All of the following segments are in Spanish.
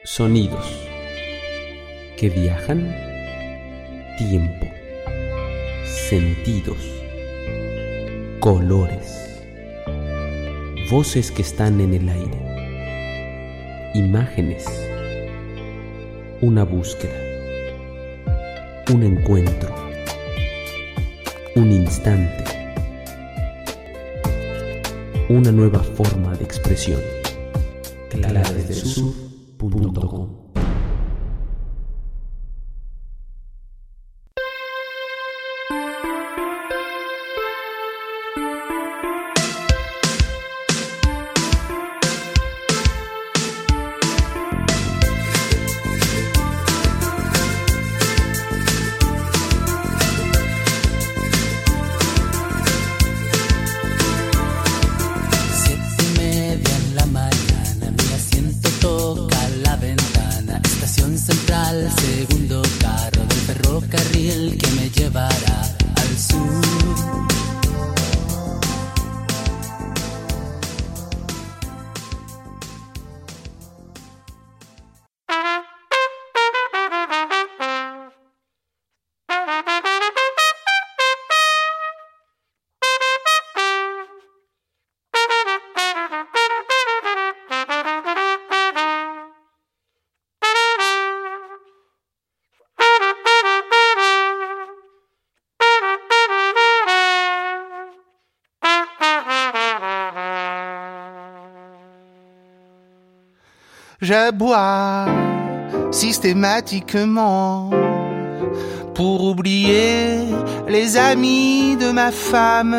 Sonidos que viajan, tiempo, sentidos, colores, voces que están en el aire, imágenes, una búsqueda, un encuentro, un instante, una nueva forma de expresión. Claradesdelsur.com. Segundo carro del ferrocarril que me llevará al sur. Je bois systématiquement pour oublier les amis de ma femme.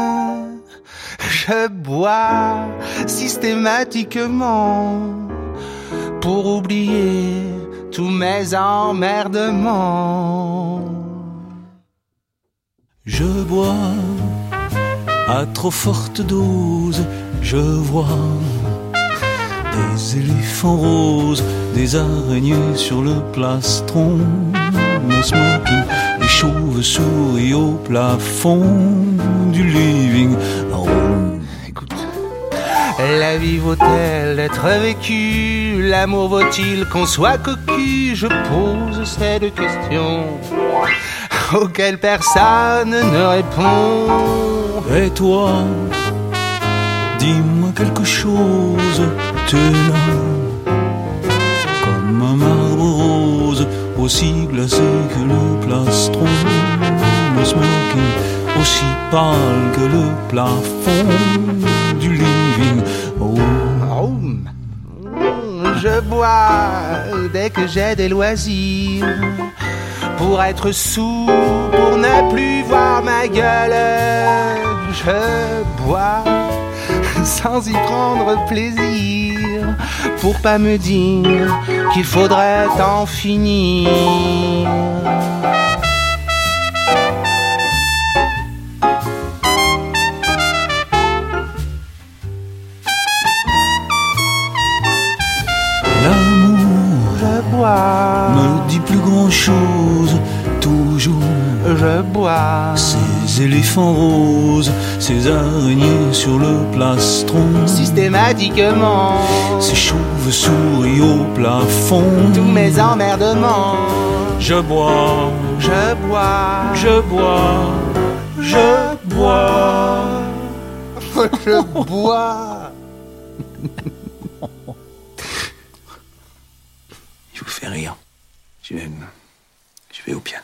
Je bois systématiquement pour oublier tous mes emmerdements. Je bois à trop forte dose, je vois des éléphants roses, des araignées sur le plastron, mon smoking, les chauves-souris au plafond du living room. Écoute, la vie vaut-elle d'être vécue? L'amour vaut-il qu'on soit cocu? Je pose cette question auxquelles personne ne répond. Et toi, dis-moi quelque chose. T'es là, comme un marbre rose, aussi glacé que le plastron, le smoking, aussi pâle que le plafond du living room. Je bois dès que j'ai des loisirs, pour être sourd, pour ne plus voir ma gueule. Je bois sans y prendre plaisir, pour pas me dire qu'il faudrait en finir. L'amour, je bois, ne dit plus grand-chose, toujours. Je bois ces éléphants roses, ces araignées sur le plastron, systématiquement, ces chauves-souris au plafond, tous mes emmerdements. Je bois, je bois, je bois, je bois, je bois. Je vous fais rire. Je vais au piano.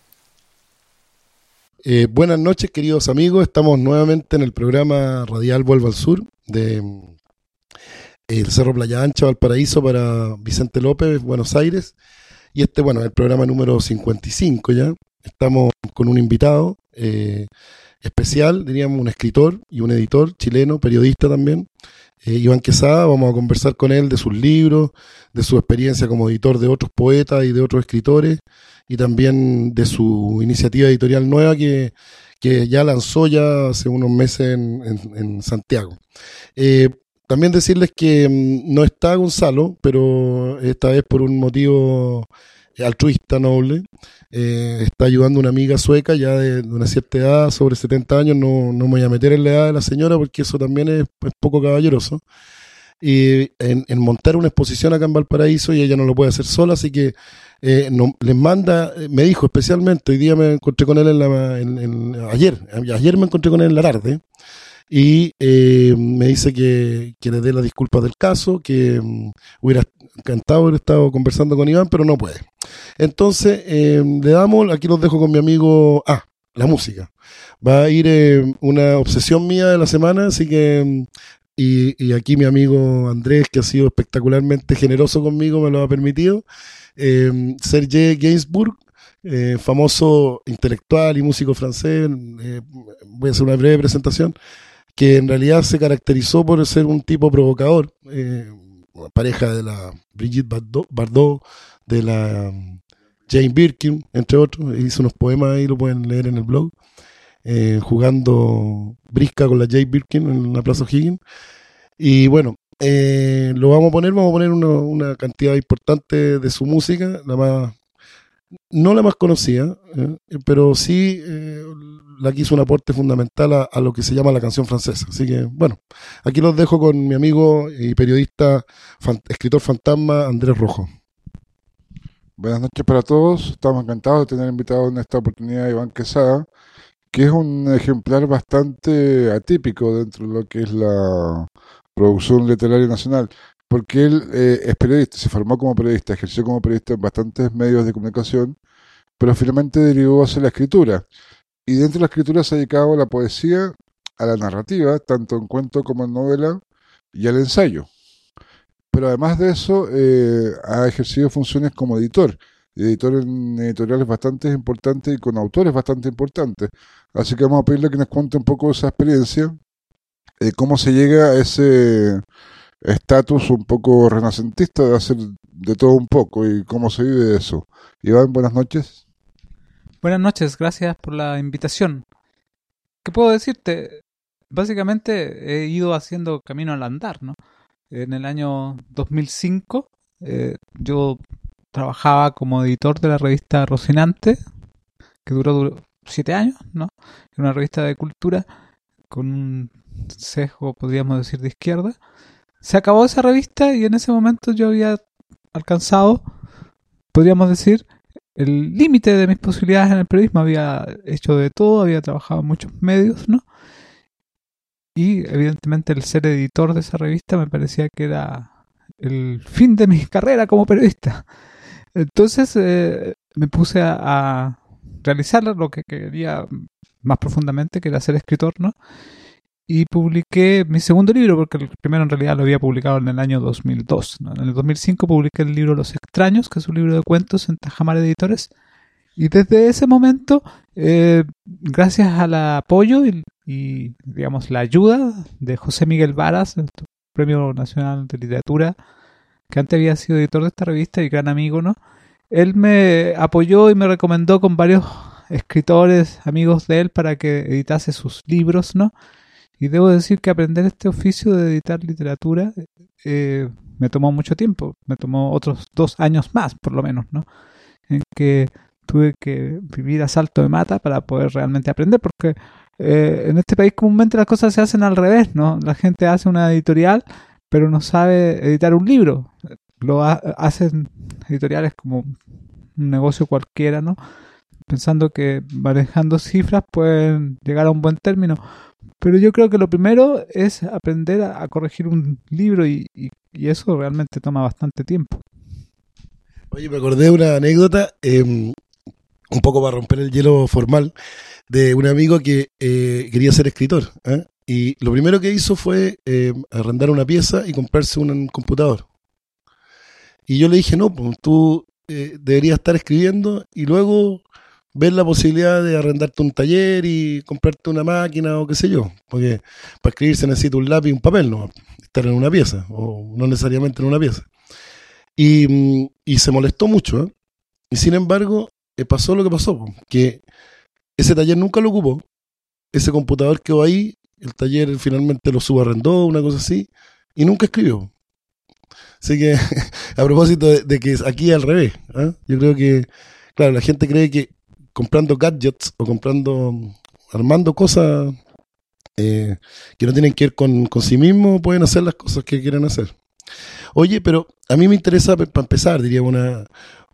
Buenas noches, queridos amigos. Estamos nuevamente en el programa radial Vuelvo al Sur de el Cerro Playa Ancha, Valparaíso, para Vicente López, Buenos Aires. Y el programa número 55 ya. Estamos con un invitado especial, diríamos un escritor y un editor chileno, periodista también, Iván Quesada. Vamos a conversar con él de sus libros, de su experiencia como editor de otros poetas y de otros escritores, y también de su iniciativa editorial nueva que ya lanzó ya hace unos meses en Santiago. También decirles que no está Gonzalo, pero esta vez por un motivo altruista noble. Está ayudando a una amiga sueca ya de una cierta edad, sobre 70 años. No me voy a meter en la edad de la señora porque eso también es poco caballeroso. en montar una exposición acá en Valparaíso y ella no lo puede hacer sola, así que les manda, me dijo especialmente, hoy día me encontré con él ayer me encontré con él en la tarde y me dice que le dé las disculpas del caso, que hubiera encantado haber estado conversando con Iván, pero no puede. Entonces, le damos, aquí los dejo con mi amigo, la música. Va a ir una obsesión mía de la semana, así que... Y aquí mi amigo Andrés, que ha sido espectacularmente generoso conmigo, me lo ha permitido. Serge Gainsbourg, famoso intelectual y músico francés, voy a hacer una breve presentación, que en realidad se caracterizó por ser un tipo provocador, pareja de la Brigitte Bardot, de la Jane Birkin, entre otros. Hizo unos poemas ahí, lo pueden leer en el blog. Jugando brisca con la Jane Birkin en la Plaza O'Higgins. Y bueno, vamos a poner una cantidad importante de su música, no la más conocida, pero sí la que hizo un aporte fundamental a lo que se llama la canción francesa. Así que bueno, aquí los dejo con mi amigo y periodista, escritor fantasma, Andrés Rojo. Buenas noches para todos, estamos encantados de tener invitado en esta oportunidad a Iván Quesada, que es un ejemplar bastante atípico dentro de lo que es la producción literaria nacional, porque él es periodista, se formó como periodista, ejerció como periodista en bastantes medios de comunicación, pero finalmente derivó hacia la escritura, y dentro de la escritura se ha dedicado a la poesía, a la narrativa, tanto en cuento como en novela, y al ensayo. Pero además de eso, ha ejercido funciones como editor en editoriales bastante importantes y con autores bastante importantes. Así que vamos a pedirle que nos cuente un poco esa experiencia, cómo se llega a ese estatus un poco renacentista de hacer de todo un poco y cómo se vive de eso. Iván, buenas noches. Buenas noches, gracias por la invitación. ¿Qué puedo decirte? Básicamente he ido haciendo camino al andar, ¿no? En el año 2005 yo trabajaba como editor de la revista Rocinante, que duró 7 años, ¿no? Era una revista de cultura con un sesgo, podríamos decir, de izquierda. Se acabó esa revista y en ese momento yo había alcanzado, podríamos decir, el límite de mis posibilidades en el periodismo. Había hecho de todo, había trabajado en muchos medios, ¿no? Y evidentemente el ser editor de esa revista me parecía que era el fin de mi carrera como periodista. Entonces me puse a realizar lo que quería más profundamente, que era ser escritor, ¿no? Y publiqué mi segundo libro, porque el primero en realidad lo había publicado en el año 2002, ¿no? En el 2005 publiqué el libro Los Extraños, que es un libro de cuentos en Tajamar Editores. Y desde ese momento, gracias al apoyo y digamos la ayuda de José Miguel Varas, el Premio Nacional de Literatura, que antes había sido editor de esta revista y gran amigo, ¿no? Él me apoyó y me recomendó con varios escritores, amigos de él, para que editase sus libros, ¿no? Y debo decir que aprender este oficio de editar literatura me tomó mucho tiempo, me tomó otros 2 años más, por lo menos, ¿no? En que tuve que vivir a salto de mata para poder realmente aprender, porque en este país comúnmente las cosas se hacen al revés, ¿no? La gente hace una editorial, pero no sabe editar un libro. Lo hacen editoriales como un negocio cualquiera, ¿no? Pensando que manejando cifras pueden llegar a un buen término. Pero yo creo que lo primero es aprender a corregir un libro y eso realmente toma bastante tiempo. Oye, me acordé de una anécdota, un poco para romper el hielo formal, de un amigo que quería ser escritor, ¿eh? Y lo primero que hizo fue arrendar una pieza y comprarse un computador. Y yo le dije, no, pues tú deberías estar escribiendo y luego ver la posibilidad de arrendarte un taller y comprarte una máquina o qué sé yo. Porque para escribir se necesita un lápiz y un papel, no estar en una pieza, o no necesariamente en una pieza. Y se molestó mucho, ¿eh? Y sin embargo, pasó lo que pasó, que ese taller nunca lo ocupó, ese computador quedó ahí, el taller finalmente lo subarrendó, una cosa así, y nunca escribió. Así que, a propósito de que aquí es al revés, ¿eh? Yo creo que, claro, la gente cree que comprando gadgets o armando cosas que no tienen que ver con sí mismos, pueden hacer las cosas que quieren hacer. Oye, pero a mí me interesa, para empezar, diría una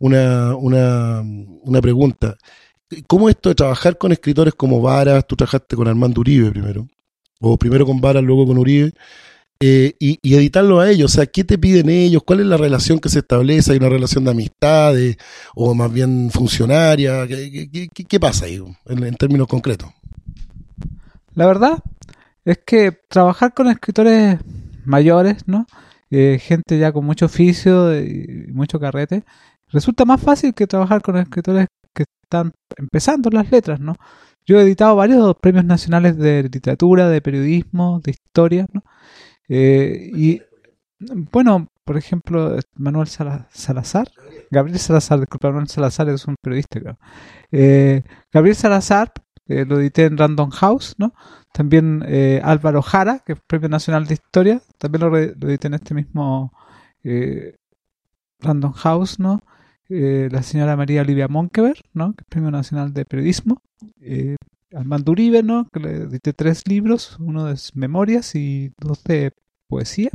pregunta. ¿Cómo esto de trabajar con escritores como Varas? Tú trabajaste con Armando Uribe primero, o primero con Varas, luego con Uribe, y editarlo a ellos. O sea, ¿qué te piden ellos? ¿Cuál es la relación que se establece? ¿Hay una relación de amistad o más bien funcionaria? ¿Qué pasa ahí en términos concretos? La verdad es que trabajar con escritores mayores, ¿no? Gente ya con mucho oficio y mucho carrete, resulta más fácil que trabajar con escritores que están empezando en las letras, ¿no? Yo he editado varios premios nacionales de literatura, de periodismo, de historia, ¿no? Y bueno, por ejemplo, Manuel Salazar, Gabriel Salazar, disculpa, Manuel Salazar es un periodista, creo. Gabriel Salazar, lo edité en Random House, ¿no? También Álvaro Jara, que es Premio Nacional de Historia, también lo edité en este mismo Random House, ¿no? La señora María Olivia Monkever, ¿no? Que es Premio Nacional de Periodismo. Armando Uribe, ¿no? Que le edité 3 libros, uno de memorias y 2 de poesía.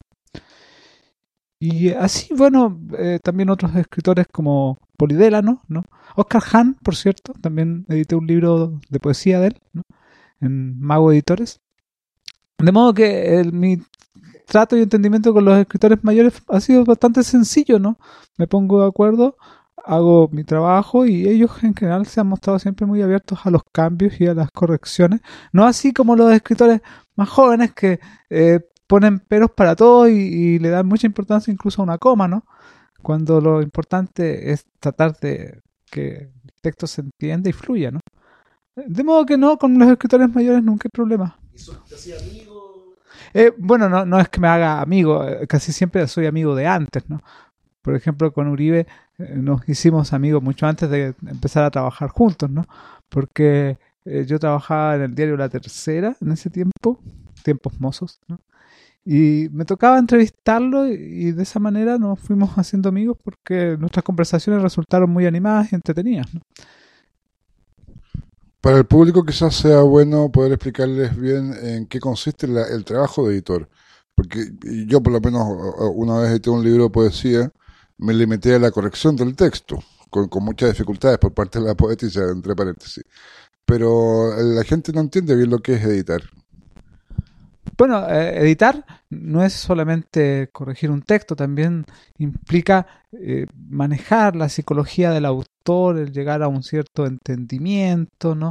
Y así, bueno, también otros escritores como Polidélano, ¿no? Oscar Hahn, por cierto, también edité un libro de poesía de él, ¿no? En Mago Editores. De modo que mi trato y entendimiento con los escritores mayores ha sido bastante sencillo, ¿no? Me pongo de acuerdo, hago mi trabajo y ellos en general se han mostrado siempre muy abiertos a los cambios y a las correcciones. No así como los escritores más jóvenes que ponen peros para todo y le dan mucha importancia incluso a una coma, ¿no? Cuando lo importante es tratar de que el texto se entienda y fluya, ¿no? De modo que no, con los escritores mayores nunca hay problema. ¿Te hacía amigo? Bueno, no es que me haga amigo, casi siempre soy amigo de antes, ¿no? Por ejemplo, con Uribe nos hicimos amigos mucho antes de empezar a trabajar juntos, ¿no? Porque yo trabajaba en el diario La Tercera en ese tiempo, tiempos mozos, ¿no? Y me tocaba entrevistarlo y de esa manera nos fuimos haciendo amigos porque nuestras conversaciones resultaron muy animadas y entretenidas, ¿no? Para el público quizás sea bueno poder explicarles bien en qué consiste el trabajo de editor. Porque yo por lo menos una vez edité un libro de poesía, me limité a la corrección del texto, con muchas dificultades por parte de la poetisa, entre paréntesis. Pero la gente no entiende bien lo que es editar. Bueno, editar no es solamente corregir un texto, también implica manejar la psicología del autor, el llegar a un cierto entendimiento, ¿no?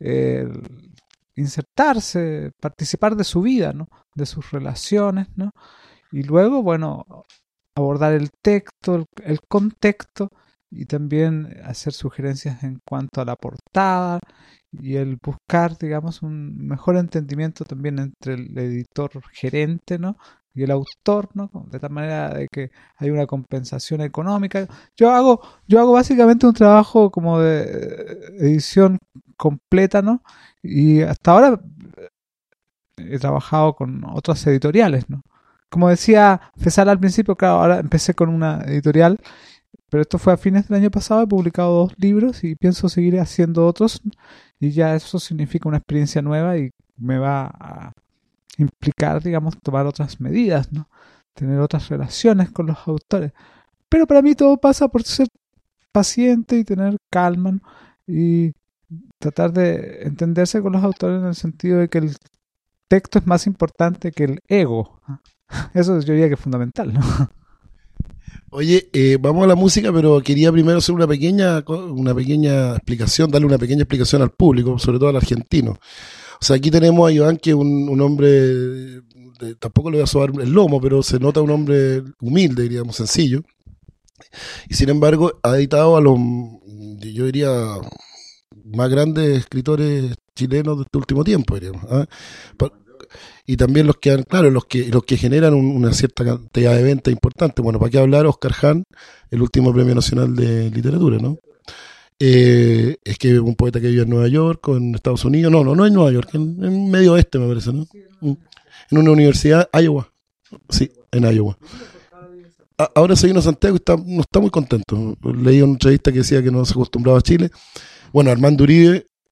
Insertarse, participar de su vida, ¿no? De sus relaciones, ¿no? Y luego, bueno, abordar el texto, el contexto y también hacer sugerencias en cuanto a la portada y el buscar, digamos, un mejor entendimiento también entre el editor gerente, ¿no? Y el autor, ¿no? De tal manera de que hay una compensación económica. Yo hago básicamente un trabajo como de edición completa, ¿no? Y hasta ahora he trabajado con otras editoriales, ¿no? Como decía Fesal al principio, claro, ahora empecé con una editorial, pero esto fue a fines del año pasado, he publicado 2 libros y pienso seguir haciendo otros y ya eso significa una experiencia nueva y me va a implicar, digamos, tomar otras medidas, ¿no? Tener otras relaciones con los autores. Pero para mí todo pasa por ser paciente y tener calma, ¿no? Y tratar de entenderse con los autores en el sentido de que el texto es más importante que el ego. Eso yo diría que es fundamental, ¿no? Oye, vamos a la música, pero quería primero hacer una pequeña explicación, darle una pequeña explicación al público, sobre todo al argentino. O sea, aquí tenemos a Iván, que es un hombre, tampoco le voy a sobar el lomo, pero se nota un hombre humilde, diríamos, sencillo. Y sin embargo, ha editado a los, yo diría, más grandes escritores chilenos de este último tiempo, diríamos, ¿eh? Y también los que han, claro, los que generan una cierta cantidad de ventas importantes. Bueno, ¿para qué hablar? Oscar Hahn, el último Premio Nacional de Literatura, ¿no? Es que es un poeta que vive en Nueva York o en Estados Unidos. No en Nueva York, en medio oeste, me parece, ¿no? En una universidad, Iowa. Sí, en Iowa. Ahora se vino a Santiago y no está muy contento. Leí una entrevista que decía que no se acostumbraba a Chile. Bueno, Armando Uribe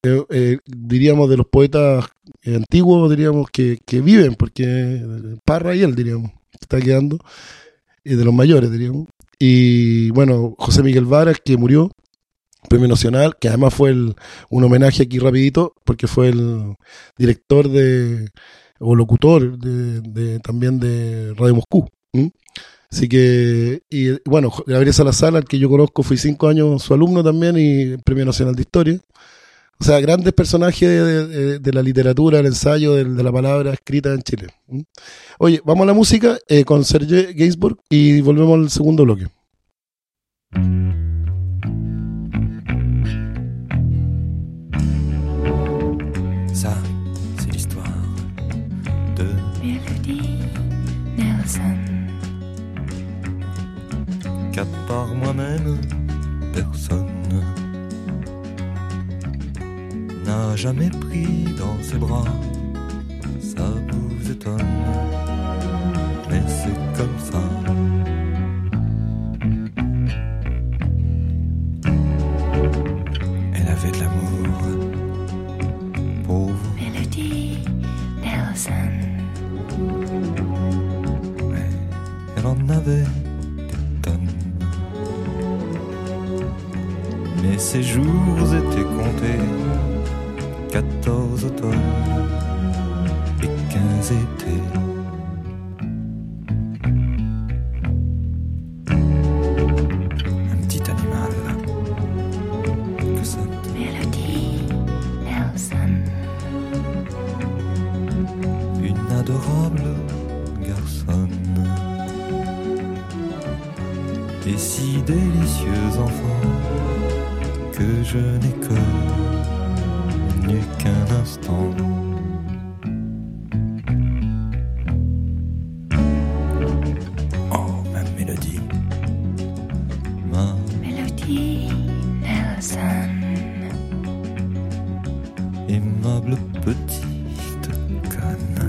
diríamos, de los poetas antiguos, diríamos, que viven, porque Parra y él, diríamos, está quedando, de los mayores, diríamos. Y bueno, José Miguel Varas, que murió, Premio Nacional, que además fue un homenaje aquí rapidito, porque fue el director o locutor también de Radio Moscú. Así que, y bueno, Gabriel Salazar, al que yo conozco, fui 5 años su alumno también, y Premio Nacional de Historia. O sea, grandes personajes de la literatura, el ensayo, de la palabra escrita en Chile. Oye, vamos a la música con Serge Gainsbourg y volvemos al segundo bloque. Ça, c'est l'histoire de Mélodie Nelson. Qu'à part moi-même, personne n'a jamais pris dans ses bras. Ça vous étonne, mais c'est comme ça. Elle avait de l'amour pour vous. Mélodie Nelson. Ouais, elle en avait des tonnes. Mais ses jours étaient comptés. 14 automnes et 15 étés. Un petit animal que ça. Mélodie Nelson. Une adorable garçonne. Et si délicieux enfant que je n'ai connu qu'un instant. Oh, ma mélodie. Ma Mélodie Nelson. aimable petite conne.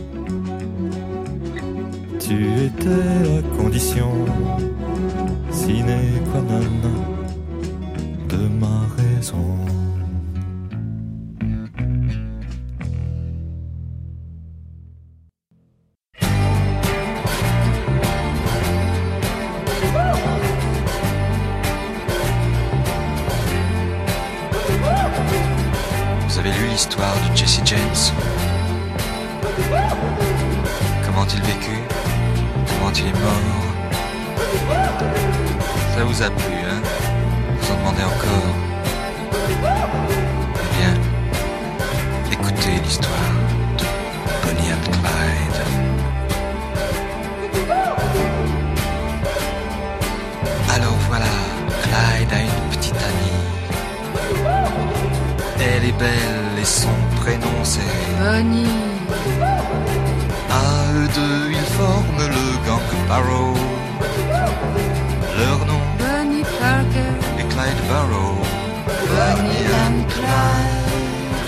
Tu étais la condition sine qua non de ma raison. Vous avez lu l'histoire de Jesse James? Comment il vécut? Comment il est mort? Ça vous a plu, hein? Vous en demandez encore? Eh bien, écoutez l'histoire de Bonnie and Clyde. Alors voilà, Clyde a une petite amie. Elle est belle et son prénom c'est Bonnie. À eux deux ils forment le gang Barrow. Leur nom Bonnie Parker. est Clyde Barrow. Bonnie and Clyde.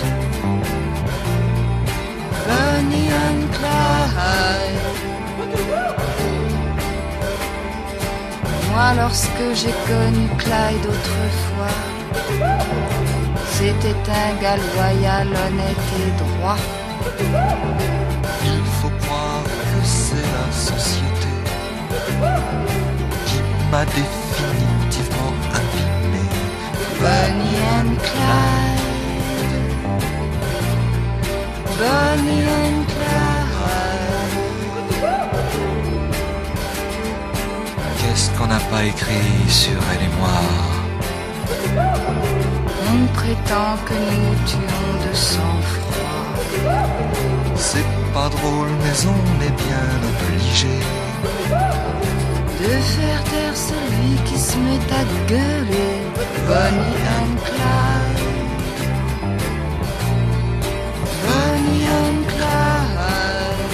Bonnie and Clyde. Moi, lorsque j'ai connu Clyde autrefois, c'était un gars loyal, honnête et droit. Il faut croire que c'est la société qui m'a définitivement abîmé. Bonnie and Clyde. Bonnie and Clyde. Qu'est-ce qu'on n'a pas écrit sur elle et moi? On prétend que nous tuons de sang-froid. C'est pas drôle mais on est bien obligé De faire taire celui qui se met à gueuler. Bonnie and Clyde. Bonnie and Clyde.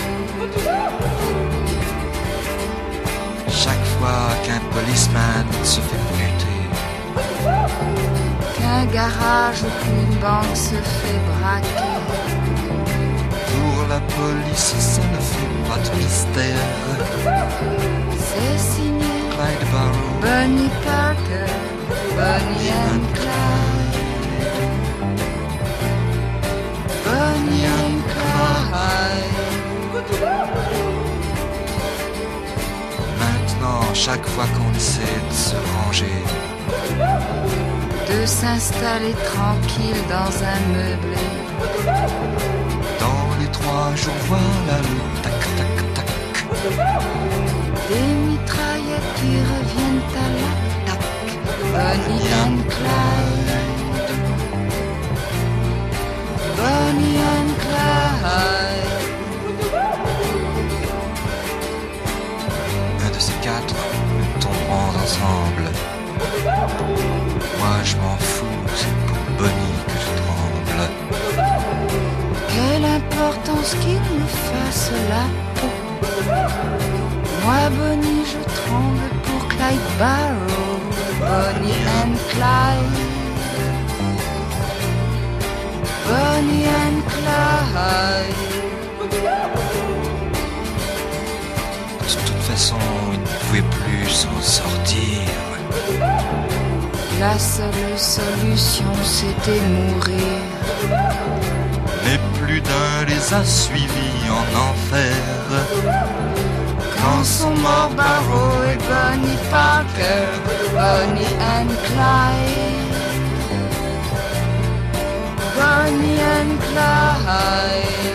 chaque fois qu'un policeman se fait buter. Qu'un garage ou qu'une banque se fait braquer. Pour la police, ça ne fait pas de mystère. C'est signé Clyde Barrow, Bonnie Parker. Bonnie and Clyde. chaque fois qu'on essaie de se ranger, de s'installer tranquille dans un meublé. dans les 3 jours, voilà le tac tac tac. Des mitraillettes qui reviennent à l'attaque. Bonnie and Clyde. Bonnie and Clyde. Un de ces 4, nous tomberons ensemble. Moi je m'en fous, c'est pour Bonnie que je tremble. Quelle importance qu'il nous fasse la peau. Moi, Bonnie, je tremble pour Clyde Barrow. Bonnie and Clyde. Bonnie and Clyde. De toute façon, il ne pouvait plus s'en sortir. La seule solution, c'était mourir. Mais plus d'un les a suivis en enfer. Quand sont morts Barrow et Bonnie Parker. Bonnie and Clyde. Bonnie and Clyde.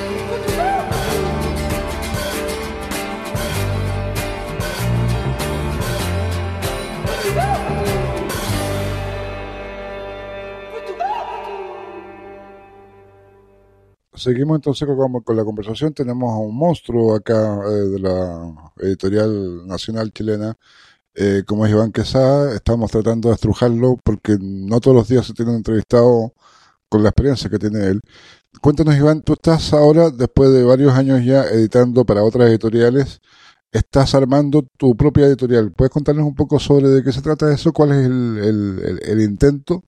Seguimos entonces con la conversación. Tenemos a un monstruo acá de la editorial nacional chilena, como es Iván Quesada. Estamos tratando de estrujarlo porque no todos los días se tiene un entrevistado con la experiencia que tiene él. Cuéntanos, Iván, tú estás ahora, después de varios años ya editando para otras editoriales, estás armando tu propia editorial. ¿Puedes contarnos un poco sobre de qué se trata eso? ¿Cuál es el intento?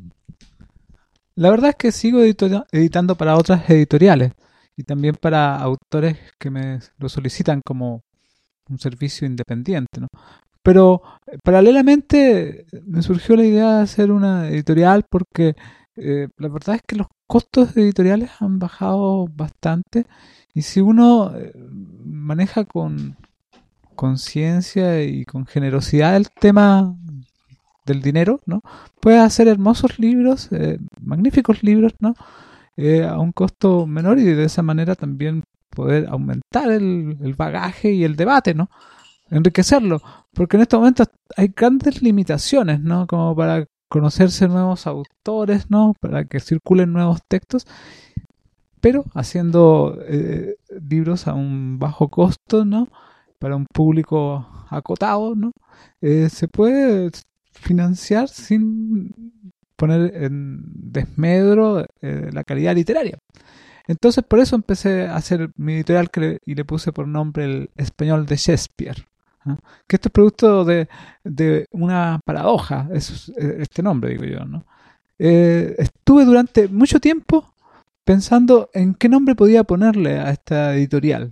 La verdad es que sigo editando para otras editoriales y también para autores que me lo solicitan como un servicio independiente, ¿no? Pero paralelamente me surgió la idea de hacer una editorial porque la verdad es que los costos editoriales han bajado bastante y si uno maneja con conciencia y con generosidad el tema del dinero, ¿no? Puede hacer hermosos libros, magníficos libros, ¿no? A un costo menor y de esa manera también poder aumentar el bagaje y el debate, ¿no? Enriquecerlo, porque en estos momentos hay grandes limitaciones, ¿no? Como para conocerse nuevos autores, ¿no? Para que circulen nuevos textos, pero haciendo libros a un bajo costo, ¿no? Para un público acotado, ¿no? Se puede financiar sin poner en desmedro la calidad literaria. Entonces por eso empecé a hacer mi editorial y le puse por nombre El Español de Shakespeare, ¿no? Que esto es producto de una paradoja, este nombre, digo yo, ¿no? Estuve durante mucho tiempo pensando en qué nombre podía ponerle a esta editorial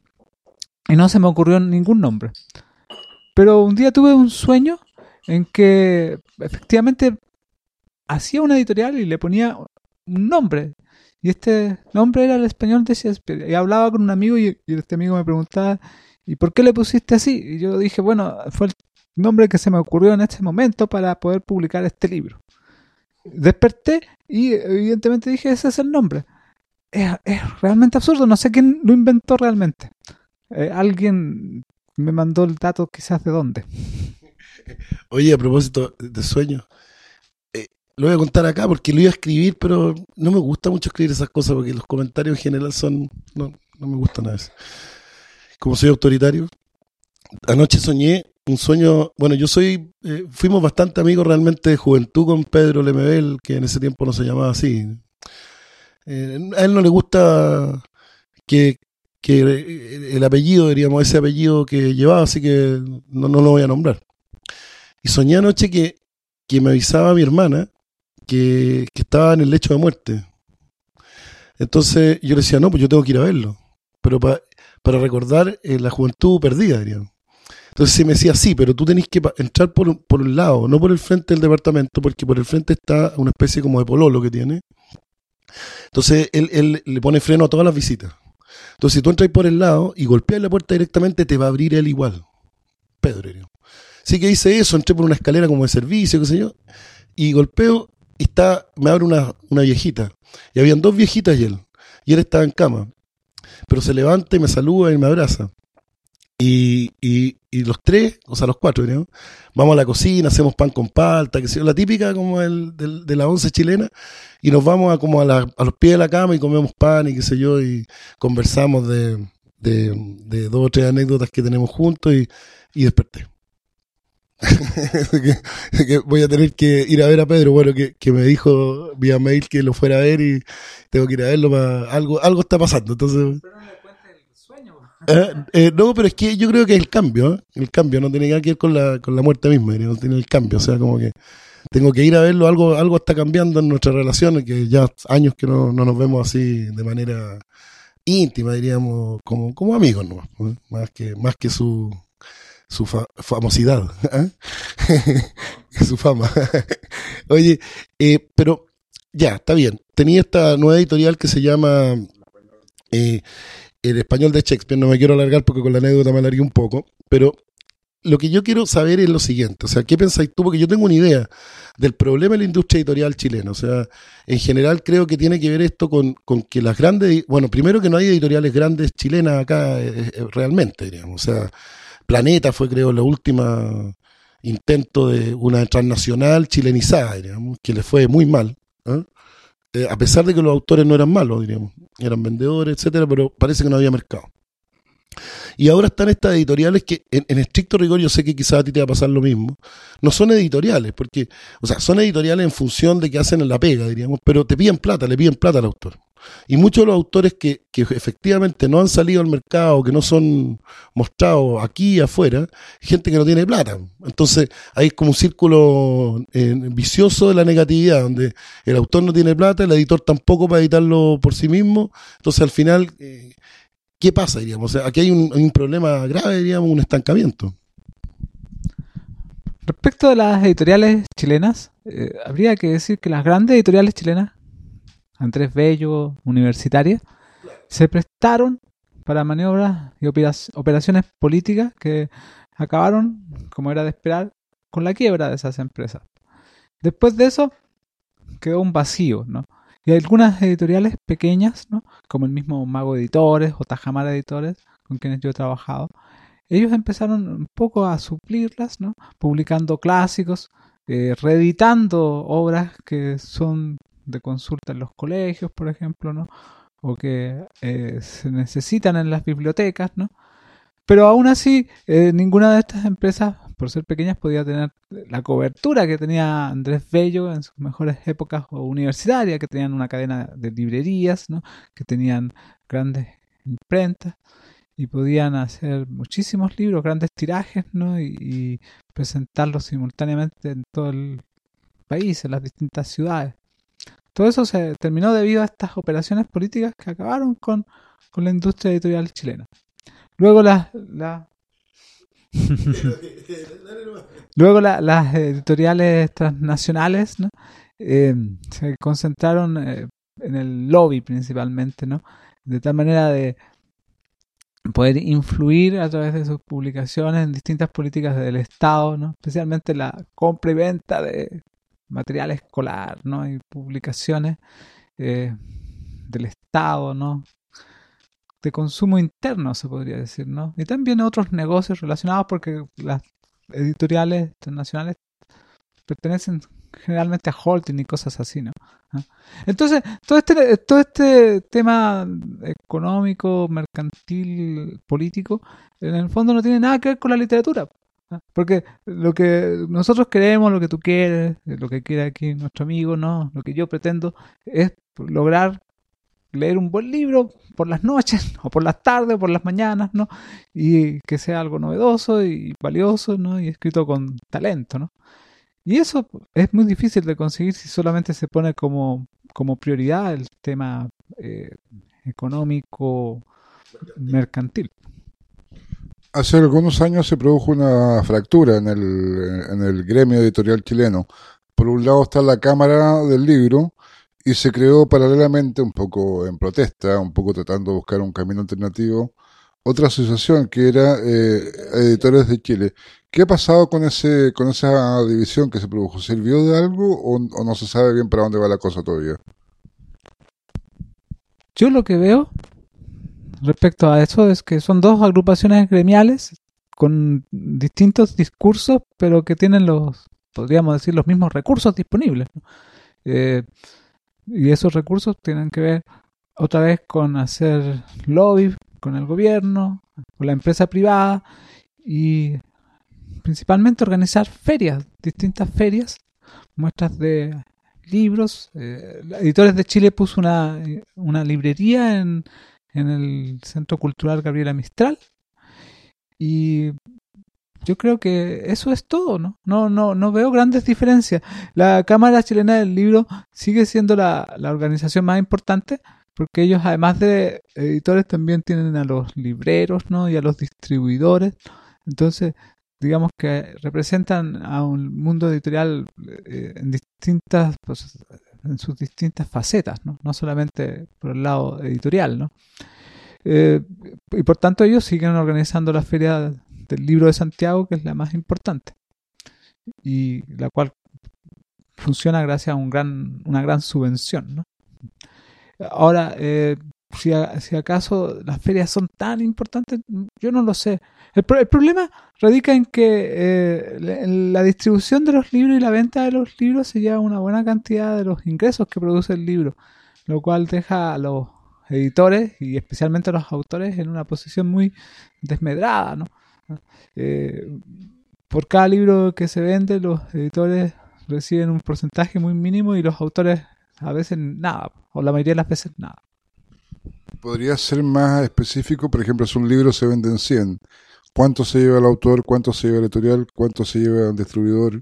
y no se me ocurrió ningún nombre. Pero un día tuve un sueño en que efectivamente hacía una editorial y le ponía un nombre. Y este nombre era El Español de Shakespeare. Y hablaba con un amigo y este amigo me preguntaba, ¿y por qué le pusiste así? Y yo dije, bueno, fue el nombre que se me ocurrió en este momento para poder publicar este libro. Desperté y evidentemente dije, ese es el nombre. Es realmente absurdo, no sé quién lo inventó realmente. Alguien me mandó el dato quizás de dónde. Oye, a propósito de sueños, lo voy a contar acá porque lo iba a escribir, pero no me gusta mucho escribir esas cosas porque los comentarios en general no me gustan a veces. Como soy autoritario, anoche soñé un sueño, bueno, fuimos bastante amigos realmente de juventud con Pedro Lemebel, que en ese tiempo no se llamaba así. A él no le gusta que el apellido, diríamos, ese apellido que llevaba, así que no lo voy a nombrar. Y soñé anoche que me avisaba mi hermana que estaba en el lecho de muerte. Entonces yo le decía, no, pues yo tengo que ir a verlo. Pero para recordar la juventud perdida, diríamos. Entonces se me decía, sí, pero tú tenés que entrar por un lado, no por el frente del departamento, porque por el frente está una especie como de pololo que tiene. Entonces él le pone freno a todas las visitas. Entonces si tú entras por el lado y golpeas la puerta directamente, te va a abrir él igual. Pedro, diríamos. Sí que hice eso, entré por una escalera como de servicio, qué sé yo, y golpeo y me abre una viejita. Y habían 2 viejitas y él estaba en cama. Pero se levanta y me saluda y me abraza. Y los 3, o sea, los 4, creo, vamos a la cocina, hacemos pan con palta, que sea la típica como de la once chilena, y nos vamos a los pies de la cama y comemos pan y qué sé yo, y conversamos de 2 o 3 anécdotas que tenemos juntos y desperté. que voy a tener que ir a ver a Pedro, bueno, que me dijo vía mail que lo fuera a ver y tengo que ir a verlo para algo está pasando, entonces... no, pero es que yo creo que es el cambio no tiene nada que ver con la muerte misma, no tiene el cambio, o sea, como que tengo que ir a verlo, algo está cambiando en nuestra relación, que ya años que no nos vemos así de manera íntima, diríamos, como amigos, ¿no? Más que su famosidad, ¿eh? Su fama. Oye, pero ya, está bien, tenía esta nueva editorial que se llama El Español de Shakespeare, no me quiero alargar porque con la anécdota me alargué un poco, pero lo que yo quiero saber es lo siguiente, o sea, ¿qué pensáis tú? Porque yo tengo una idea del problema de la industria editorial chilena, o sea, en general creo que tiene que ver esto con que las grandes, bueno, primero que no hay editoriales grandes chilenas acá realmente, diríamos, o sea, Planeta fue, creo, la última intento de una transnacional chilenizada, diríamos, que le fue muy mal, ¿eh? A pesar de que los autores no eran malos, diríamos, eran vendedores, etcétera, pero parece que no había mercado. Y ahora están estas editoriales que, en estricto rigor, yo sé que quizás a ti te va a pasar lo mismo, no son editoriales, porque, o sea, son editoriales en función de que hacen la pega, diríamos, pero le piden plata al autor. Y muchos de los autores que efectivamente no han salido al mercado, que no son mostrados aquí y afuera, gente que no tiene plata. Entonces hay como un círculo vicioso de la negatividad, donde el autor no tiene plata, el editor tampoco para editarlo por sí mismo. Entonces al final, ¿qué pasa, diríamos? O sea, aquí hay un problema grave, diríamos, un estancamiento. Respecto de las editoriales chilenas, habría que decir que las grandes editoriales chilenas, Andrés Bello, universitarias, se prestaron para maniobras y operaciones políticas que acabaron, como era de esperar, con la quiebra de esas empresas. Después de eso, quedó un vacío, ¿no? Y algunas editoriales pequeñas, ¿no? Como el mismo Mago Editores o Tajamar Editores, con quienes yo he trabajado, ellos empezaron un poco a suplirlas, ¿no? Publicando clásicos, reeditando obras que son de consulta en los colegios, por ejemplo, ¿no? O que se necesitan en las bibliotecas, ¿no? Pero aún así, ninguna de estas empresas, por ser pequeñas, podía tener la cobertura que tenía Andrés Bello en sus mejores épocas o universitarias, que tenían una cadena de librerías, ¿no? Que tenían grandes imprentas y podían hacer muchísimos libros, grandes tirajes, ¿no? Y presentarlos simultáneamente en todo el país, en las distintas ciudades. Todo eso se terminó debido a estas operaciones políticas que acabaron con la industria editorial chilena. Luego las editoriales transnacionales, ¿no? Se concentraron en el lobby principalmente, ¿no? De tal manera de poder influir a través de sus publicaciones en distintas políticas del Estado, ¿no? Especialmente la compra y venta de material escolar, ¿no? Y publicaciones del Estado, ¿no? De consumo interno, se podría decir, ¿no? Y también otros negocios relacionados, porque las editoriales internacionales pertenecen generalmente a holding y cosas así, ¿no? Entonces, todo este tema económico, mercantil, político, en el fondo no tiene nada que ver con la literatura. Porque lo que nosotros queremos, lo que tú quieres, lo que quiere aquí nuestro amigo, ¿no? Lo que yo pretendo es lograr leer un buen libro por las noches, o por las tardes, o por las mañanas, ¿no? Y que sea algo novedoso y valioso, ¿no? Y escrito con talento, ¿no? Y eso es muy difícil de conseguir si solamente se pone como prioridad el tema económico, mercantil. Hace algunos años se produjo una fractura en el gremio editorial chileno. Por un lado está la Cámara del Libro, y se creó paralelamente, un poco en protesta, un poco tratando de buscar un camino alternativo, otra asociación que era Editores de Chile. ¿Qué ha pasado con esa división que se produjo? ¿Sirvió de algo o no se sabe bien para dónde va la cosa todavía? Yo lo que veo respecto a eso es que son dos agrupaciones gremiales con distintos discursos, pero que tienen podríamos decir, los mismos recursos disponibles, ¿no? Y esos recursos tienen que ver otra vez con hacer lobby con el gobierno, con la empresa privada y principalmente organizar ferias, distintas ferias, muestras de libros. Editores de Chile puso una librería en el Centro Cultural Gabriela Mistral y yo creo que eso es todo, ¿no? No veo grandes diferencias. La Cámara Chilena del Libro sigue siendo la organización más importante porque ellos, además de editores, también tienen a los libreros, ¿no? Y a los distribuidores. Entonces, digamos que representan a un mundo editorial en sus distintas facetas, ¿no? No solamente por el lado editorial, ¿no? Y por tanto ellos siguen organizando la Feria del Libro de Santiago, que es la más importante y la cual funciona gracias a una gran subvención, ¿no? Ahora, si acaso las ferias son tan importantes, yo no lo sé. El problema radica en que en la distribución de los libros y la venta de los libros se lleva una buena cantidad de los ingresos que produce el libro, lo cual deja a los editores y especialmente a los autores en una posición muy desmedrada, ¿no? Por cada libro que se vende, los editores reciben un porcentaje muy mínimo y los autores a veces nada, o la mayoría de las veces nada. ¿Podría ser más específico? Por ejemplo, si un libro se vende en 100, ¿cuánto se lleva el autor? ¿Cuánto se lleva el editorial? ¿Cuánto se lleva el distribuidor?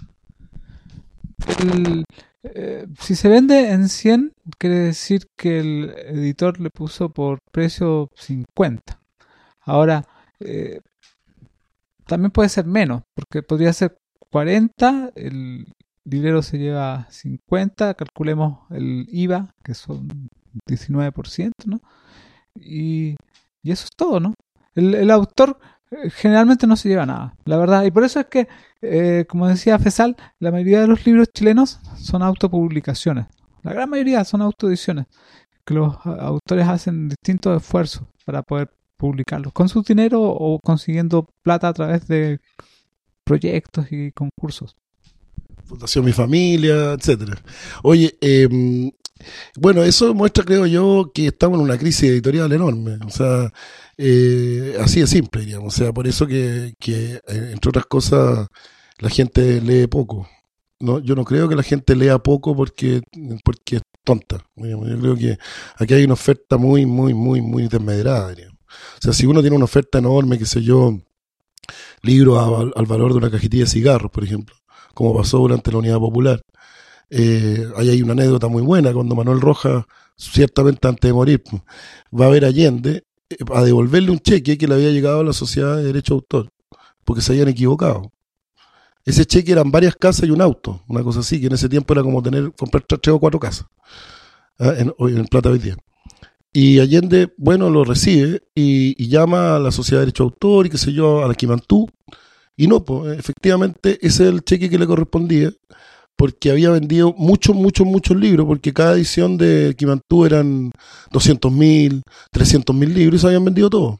Si se vende en 100, quiere decir que el editor le puso por precio 50. Ahora, también puede ser menos, porque podría ser 40, el librero se lleva 50, calculemos el IVA, que son 19%, ¿no? Y eso es todo, ¿no? El autor generalmente no se lleva nada, la verdad. Y por eso es que, como decía Fesal, la mayoría de los libros chilenos son autopublicaciones. La gran mayoría son autoediciones, que los autores hacen distintos esfuerzos para poder publicarlos, con su dinero o consiguiendo plata a través de proyectos y concursos. Fundación Mi Familia, etcétera. Oye, bueno, eso muestra, creo yo, que estamos en una crisis editorial enorme. O sea, así de simple, diríamos. O sea, por eso que entre otras cosas, la gente lee poco. No, yo no creo que la gente lea poco porque es tonta. Digamos. Yo creo que aquí hay una oferta muy, muy, muy, muy desmedrada, diríamos. O sea, si uno tiene una oferta enorme, qué sé yo, libros al valor de una cajetilla de cigarros, por ejemplo, como pasó durante la Unidad Popular. Ahí hay una anécdota muy buena, cuando Manuel Rojas, ciertamente antes de morir, va a ver a Allende a devolverle un cheque que le había llegado a la Sociedad de Derecho de Autor, porque se habían equivocado. Ese cheque eran varias casas y un auto, una cosa así, que en ese tiempo era como comprar 3 o 4 casas, en plata hoy día. Y Allende, bueno, lo recibe y llama a la Sociedad de Derecho de Autor y qué sé yo, a la Quimantú, y no, pues efectivamente ese es el cheque que le correspondía, porque había vendido muchos libros, porque cada edición de Quimantú eran 200.000, 300.000 libros y se habían vendido todos.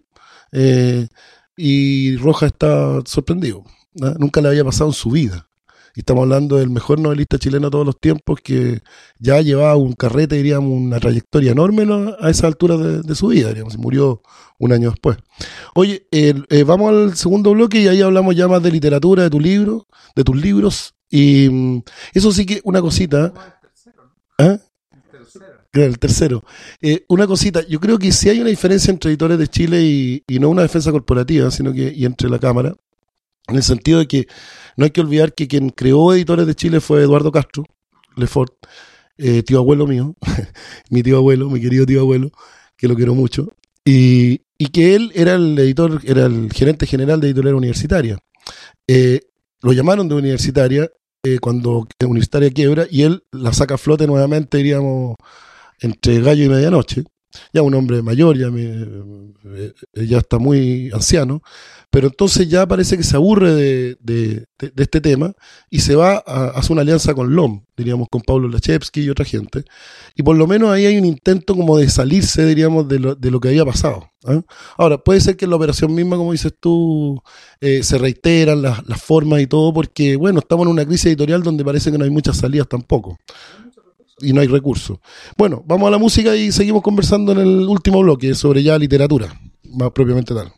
Y Rojas está sorprendido, ¿no? Nunca le había pasado en su vida. Y estamos hablando del mejor novelista chileno de todos los tiempos, que ya llevaba un carrete, diríamos, una trayectoria enorme, ¿no?, a esa altura de su vida, diríamos, y murió un año después. Oye, vamos al segundo bloque y ahí hablamos ya más de literatura, de tus libros, y eso sí que una cosita. ¿Ah? El tercero. Una cosita, yo creo que sí hay una diferencia entre Editores de Chile y no una defensa corporativa, sino que y entre la Cámara, en el sentido de que no hay que olvidar que quien creó Editores de Chile fue Eduardo Castro Lefort, tío abuelo mío, mi querido tío abuelo, que lo quiero mucho, y que él era el gerente general de Editorial Universitaria. Lo llamaron de Universitaria cuando Universitaria quiebra y él la saca a flote nuevamente, diríamos, entre gallo y medianoche. ya un hombre mayor, ya está muy anciano, pero entonces ya parece que se aburre de este tema y se va a hacer una alianza con LOM, diríamos, con Pablo Lachevsky y otra gente, y por lo menos ahí hay un intento como de salirse, diríamos, de lo que había pasado, ¿eh? Ahora, puede ser que en la operación misma, como dices tú, se reiteran las formas y todo, porque, bueno, estamos en una crisis editorial donde parece que no hay muchas salidas tampoco. Y no hay recursos. Bueno, vamos a la música y seguimos conversando en el último bloque sobre ya literatura, más propiamente tal.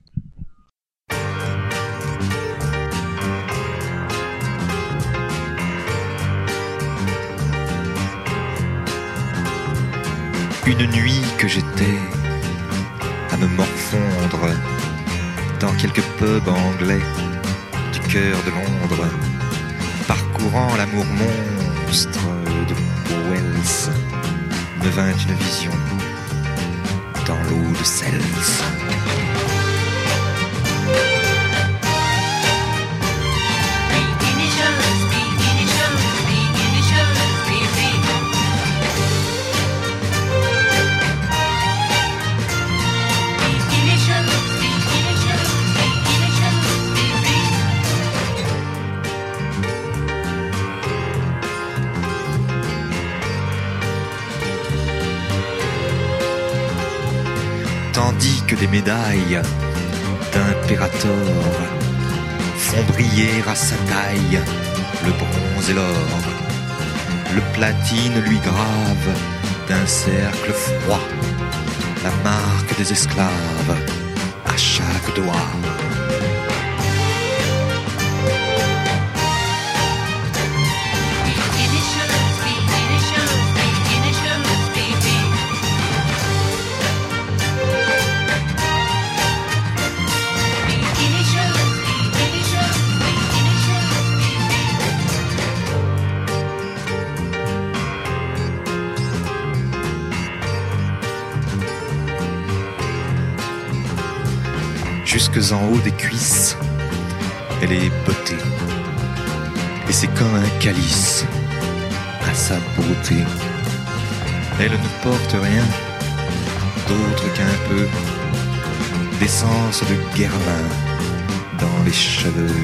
Une nuit que j'étais à me morfondre dans quelques pubs anglais du cœur de Londres, parcourant l'amour monstre de Wells, me vint une vision dans l'eau de Seltz. Tandis que des médailles d'impérator font briller à sa taille le bronze et l'or, le platine lui grave d'un cercle froid la marque des esclaves à chaque doigt. Jusques en haut des cuisses, elle est bottée, et c'est comme un calice à sa beauté. Elle ne porte rien d'autre qu'un peu d'essence de Guerlain dans les cheveux.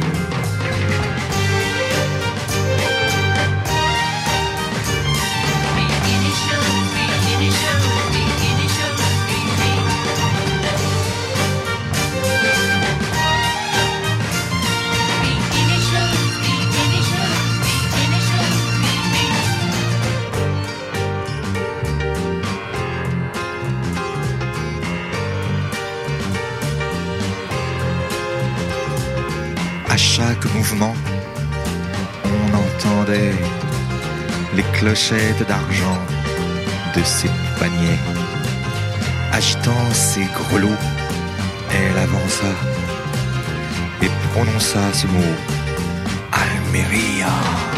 À chaque mouvement, on entendait les clochettes d'argent de ses paniers. Agitant ses grelots, elle avança et prononça ce mot, Almeria.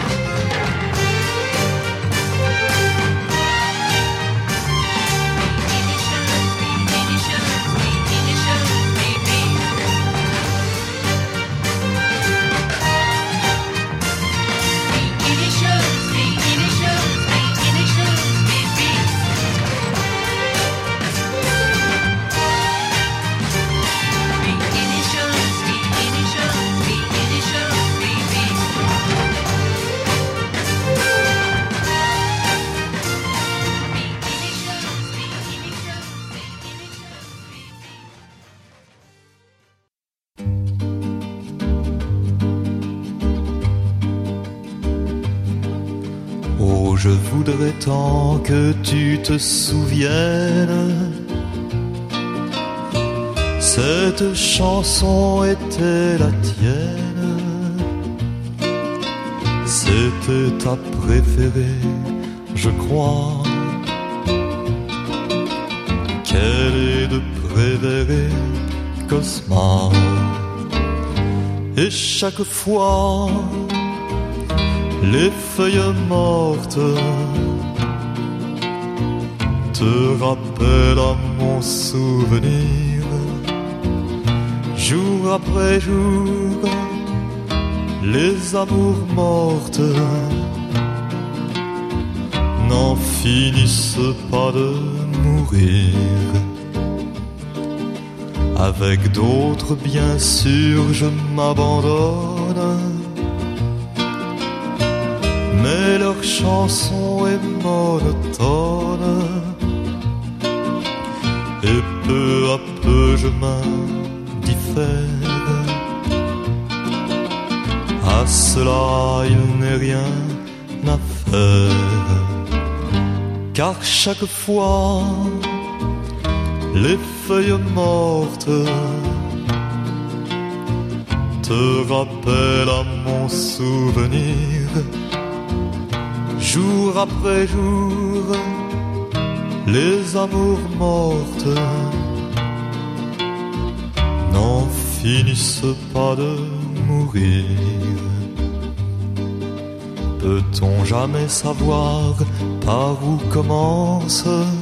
Je voudrais tant que tu te souviennes, cette chanson était la tienne, c'était ta préférée, je crois. Quelle est de Prévéré, Cosma. Et chaque fois les feuilles mortes te rappellent à mon souvenir. Jour après jour, les amours mortes n'en finissent pas de mourir. Avec d'autres, bien sûr, je m'abandonne, mais leur chanson est monotone, et peu à peu je m'indiffère. À cela il n'est rien à faire, car chaque fois les feuilles mortes te rappellent à mon souvenir. Jour après jour, les amours mortes n'en finissent pas de mourir. Peut-on jamais savoir par où commence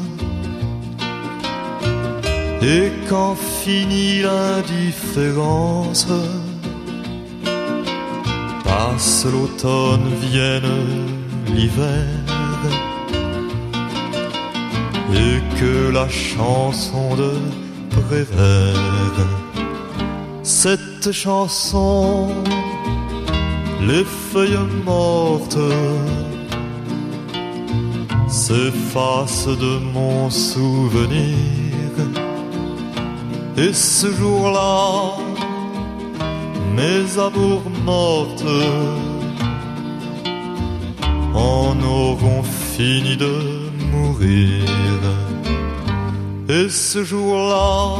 et quand finit l'indifférence? Passe l'automne, vienne l'hiver, et que la chanson de Prévert, cette chanson, les feuilles mortes s'effacent de mon souvenir. Et ce jour-là, mes amours mortes en auront fini de mourir. Et ce jour-là,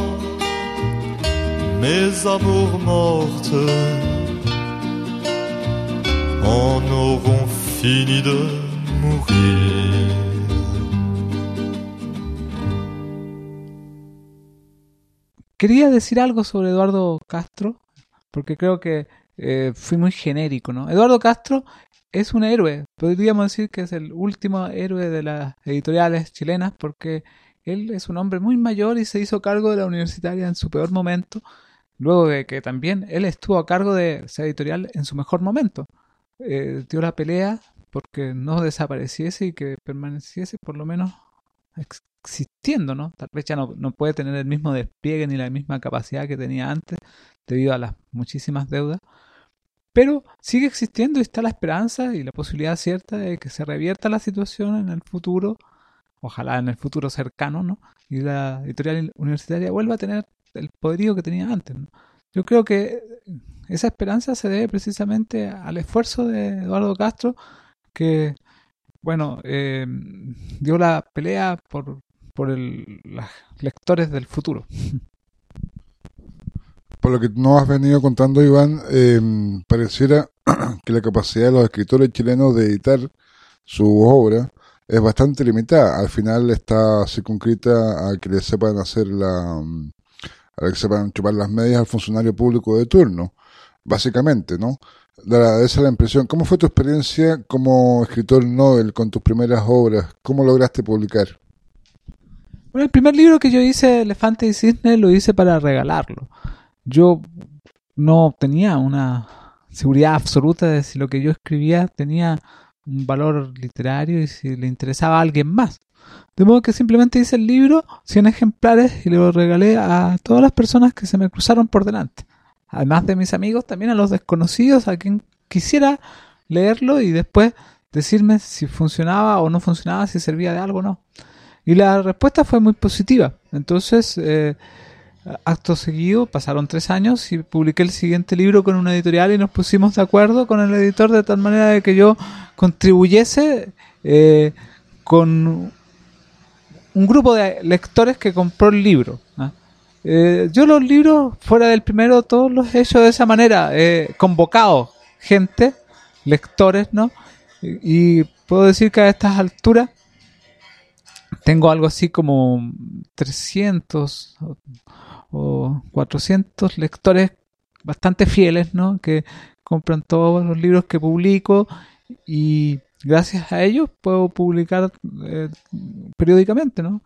mes amours mortes en auront fini de mourir. Quería decir algo sobre Eduardo Castro, porque creo que fui muy genérico, ¿no? Eduardo Castro es un héroe, podríamos decir que es el último héroe de las editoriales chilenas, porque él es un hombre muy mayor y se hizo cargo de la Universitaria en su peor momento, luego de que también él estuvo a cargo de esa editorial en su mejor momento. Dio la pelea porque no desapareciese y que permaneciese por lo menos existiendo, ¿no? Tal vez ya no puede tener el mismo despliegue ni la misma capacidad que tenía antes debido a las muchísimas deudas, pero sigue existiendo y está la esperanza y la posibilidad cierta de que se revierta la situación en el futuro, ojalá en el futuro cercano, ¿no? Y la editorial universitaria vuelva a tener el poderío que tenía antes, ¿no? Yo creo que esa esperanza se debe precisamente al esfuerzo de Eduardo Castro, que, bueno, dio la pelea por los lectores del futuro. Por lo que nos has venido contando, Iván, pareciera que la capacidad de los escritores chilenos de editar su obra es bastante limitada. Al final está circunscrita a que le sepan hacer a que sepan chupar las medias al funcionario público de turno, básicamente, ¿no? Esa es la impresión. ¿Cómo fue tu experiencia como escritor novel con tus primeras obras? ¿Cómo lograste publicar? Bueno, el primer libro que yo hice, Elefante y Cisne, lo hice para regalarlo. Yo no tenía una seguridad absoluta de si lo que yo escribía tenía un valor literario y si le interesaba a alguien más. De modo que simplemente hice el libro, 100 ejemplares, y lo regalé a todas las personas que se me cruzaron por delante. Además de mis amigos, también a los desconocidos, a quien quisiera leerlo y después decirme si funcionaba o no funcionaba, si servía de algo o no. Y la respuesta fue muy positiva. Entonces, acto seguido, pasaron 3 años y publiqué el siguiente libro con una editorial y nos pusimos de acuerdo con el editor de tal manera de que yo contribuyese con un grupo de lectores que compró el libro, ¿no? Yo los libros, fuera del primero, todos los he hecho de esa manera, convocado gente, lectores, ¿no? Y puedo decir que a estas alturas tengo algo así como 300 o 400 lectores bastante fieles, ¿no? Que compran todos los libros que publico y gracias a ellos puedo publicar periódicamente, ¿no?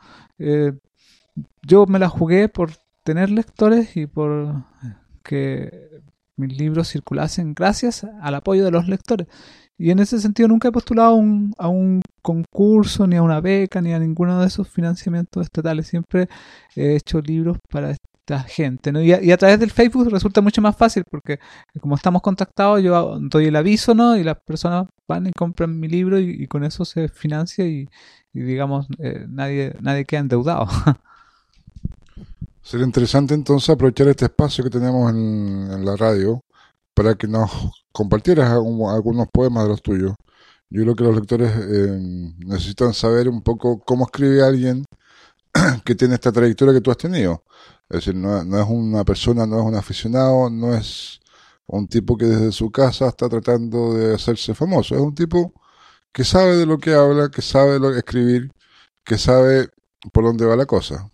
Yo me la jugué por tener lectores y por que mis libros circulasen gracias al apoyo de los lectores. Y en ese sentido nunca he postulado a un concurso, ni a una beca, ni a ninguno de esos financiamientos estatales. Siempre he hecho libros para esta gente, ¿no? Y a través del Facebook resulta mucho más fácil, porque como estamos contactados, yo doy el aviso, ¿no? Y las personas van y compran mi libro y con eso se financia y digamos, nadie queda endeudado. Sería interesante entonces aprovechar este espacio que tenemos en la radio para que nos compartieras algunos poemas de los tuyos. Yo creo que los lectores necesitan saber un poco cómo escribe alguien que tiene esta trayectoria que tú has tenido. Es decir, no es una persona, no es un aficionado, no es un tipo que desde su casa está tratando de hacerse famoso. Es un tipo que sabe de lo que habla, que sabe lo que escribir, que sabe por dónde va la cosa.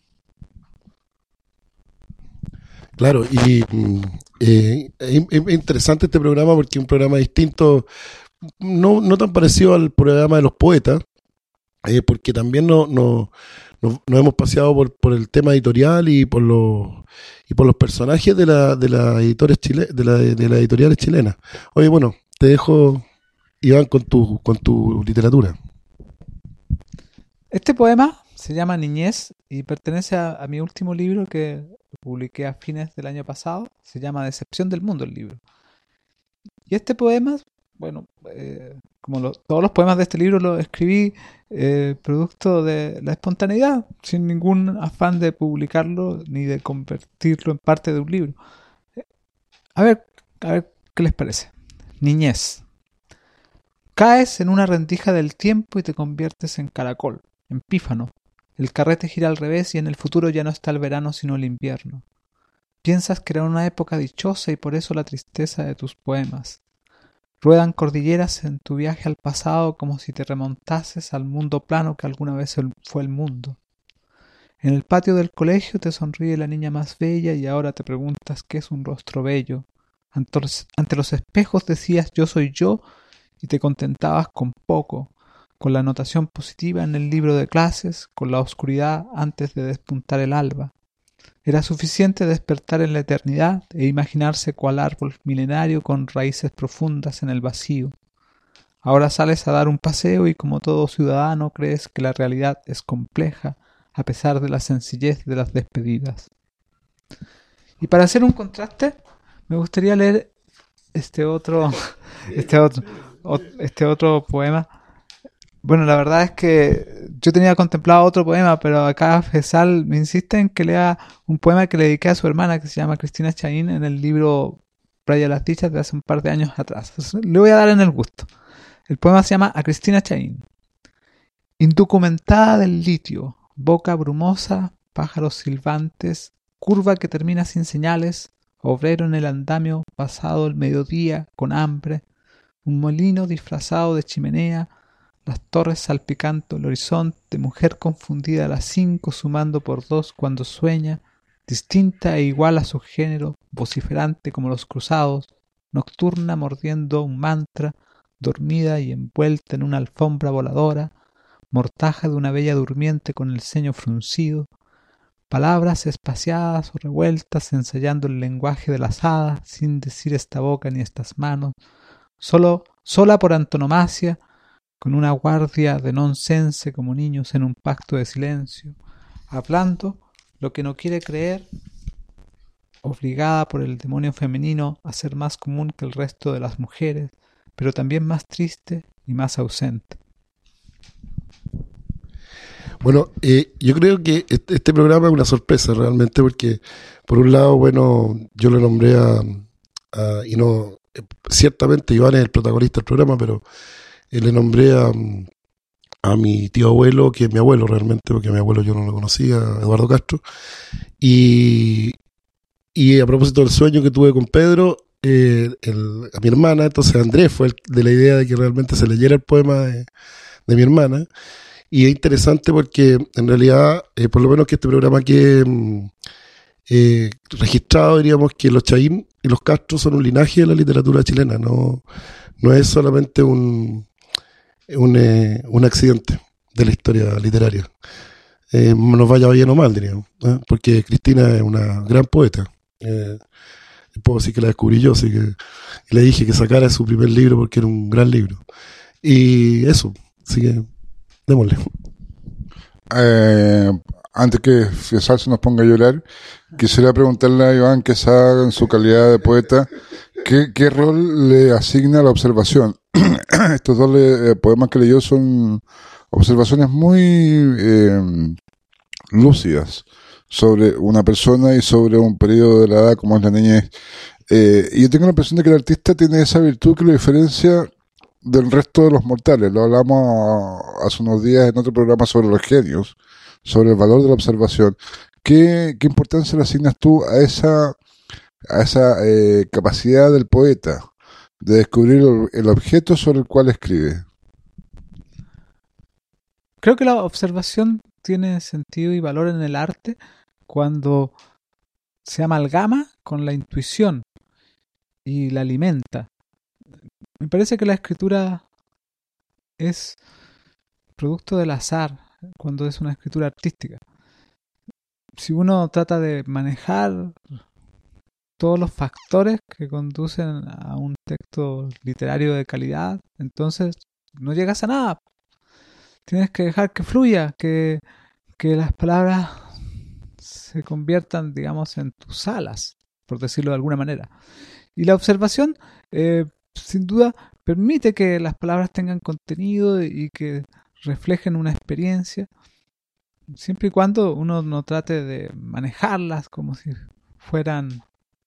Claro, y es interesante este programa porque es un programa distinto, no tan parecido al programa de los poetas, porque también nos hemos paseado por el tema editorial y por los personajes de las editores de las editoriales chilenas. Oye, bueno, te dejo, Iván, con tu literatura. Este poema se llama Niñez y pertenece a mi último libro que publiqué a fines del año pasado. Se llama Decepción del Mundo el libro. Y este poema, bueno, como todos los poemas de este libro los escribí producto de la espontaneidad, sin ningún afán de publicarlo ni de convertirlo en parte de un libro. A ver qué les parece. Niñez. Caes en una rendija del tiempo y te conviertes en caracol, en pífano. El carrete gira al revés y en el futuro ya no está el verano sino el invierno. Piensas que era una época dichosa y por eso la tristeza de tus poemas. Ruedan cordilleras en tu viaje al pasado como si te remontases al mundo plano que alguna vez fue el mundo. En el patio del colegio te sonríe la niña más bella y ahora te preguntas qué es un rostro bello. Ante los espejos decías yo soy yo y te contentabas con poco, con la anotación positiva en el libro de clases, con la oscuridad antes de despuntar el alba. Era suficiente despertar en la eternidad e imaginarse cual árbol milenario con raíces profundas en el vacío. Ahora sales a dar un paseo y como todo ciudadano crees que la realidad es compleja a pesar de la sencillez de las despedidas. Y para hacer un contraste, me gustaría leer este otro poema. Bueno, la verdad es que yo tenía contemplado otro poema, pero acá Fesal me insiste en que lea un poema que le dediqué a su hermana, que se llama Cristina Chaín, en el libro Playa de las Dichas de hace un par de años atrás. Le voy a dar en el gusto. El poema se llama A Cristina Chaín. Indocumentada del litio, boca brumosa, pájaros silbantes, curva que termina sin señales, obrero en el andamio, pasado el mediodía, con hambre, un molino disfrazado de chimenea, las torres salpicando el horizonte, mujer confundida a las 5 sumando por 2 cuando sueña, distinta e igual a su género, vociferante como los cruzados, nocturna mordiendo un mantra, dormida y envuelta en una alfombra voladora, mortaja de una bella durmiente con el ceño fruncido, palabras espaciadas o revueltas ensayando el lenguaje de las hadas sin decir esta boca ni estas manos, sola por antonomasia, con una guardia de nonsense como niños en un pacto de silencio, hablando lo que no quiere creer, obligada por el demonio femenino a ser más común que el resto de las mujeres, pero también más triste y más ausente. Bueno, yo creo que este programa es una sorpresa realmente porque, por un lado, bueno, yo le nombré y no, ciertamente Iván es el protagonista del programa, pero le nombré a mi tío abuelo, que es mi abuelo realmente, porque a mi abuelo yo no lo conocía, Eduardo Castro, y a propósito del sueño que tuve con Pedro, a mi hermana, entonces Andrés fue de la idea de que realmente se leyera el poema de mi hermana, y es interesante porque en realidad, por lo menos que este programa quede registrado, diríamos que los Chaín y los Castro son un linaje de la literatura chilena, no es solamente un accidente de la historia literaria. Nos vaya bien o mal, diríamos, porque Cristina es una gran poeta. puedo decir que la descubrí yo, así que le dije que sacara su primer libro porque era un gran libro. Y eso, así que démosle. Antes que Fiesal se nos ponga a llorar, quisiera preguntarle a Iván Quesada, en su calidad de poeta, ¿qué rol le asigna la observación? Estos dos poemas que leyó son observaciones muy lúcidas sobre una persona y sobre un periodo de la edad como es la niñez. Y yo tengo la impresión de que el artista tiene esa virtud que lo diferencia del resto de los mortales. Lo hablamos hace unos días en otro programa sobre los genios, sobre el valor de la observación. ¿Qué importancia le asignas tú a esa capacidad del poeta de descubrir el objeto sobre el cual escribe? Creo que la observación tiene sentido y valor en el arte cuando se amalgama con la intuición y la alimenta. Me parece que la escritura es producto del azar cuando es una escritura artística. Si uno trata de manejar todos los factores que conducen a un texto literario de calidad, entonces no llegas a nada. Tienes que dejar que fluya, que las palabras se conviertan, digamos, en tus alas, por decirlo de alguna manera. Y la observación, sin duda, permite que las palabras tengan contenido y que reflejen una experiencia, siempre y cuando uno no trate de manejarlas como si fueran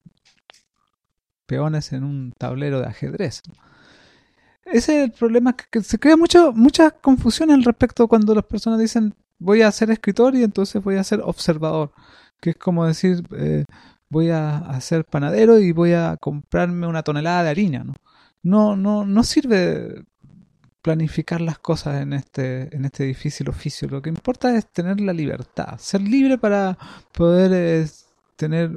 peones en un tablero de ajedrez. Ese es el problema, que se crea mucha confusión al respecto cuando las personas dicen voy a ser escritor y entonces voy a ser observador, que es como decir voy a ser panadero y voy a comprarme una tonelada de harina, no sirve planificar las cosas en este difícil oficio. Lo que importa es tener la libertad, ser libre para poder tener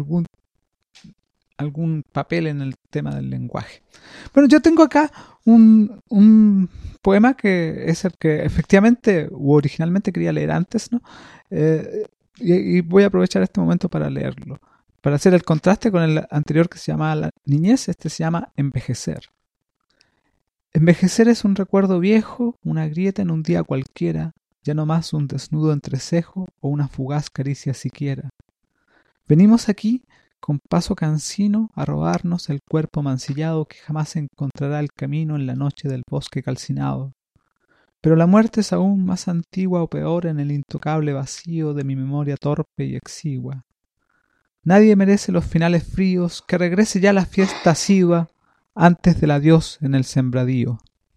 algún papel en el tema del lenguaje. Bueno, yo tengo acá un poema que es el que efectivamente u originalmente quería leer antes, ¿no? Y voy a aprovechar este momento para leerlo, para hacer el contraste con el anterior que se llamaba La niñez. Este se llama Envejecer. Envejecer es un recuerdo viejo, una grieta en un día cualquiera, ya no más un desnudo entrecejo o una fugaz caricia siquiera. Venimos aquí con paso cansino a robarnos el cuerpo mancillado que jamás encontrará el camino en la noche del bosque calcinado. Pero la muerte es aún más antigua o peor en el intocable vacío de mi memoria torpe y exigua. Nadie merece los finales fríos, que regrese ya la fiesta asidua antes del adiós en el sembradío.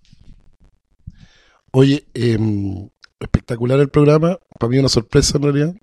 Oye, espectacular el programa, para mí una sorpresa en realidad.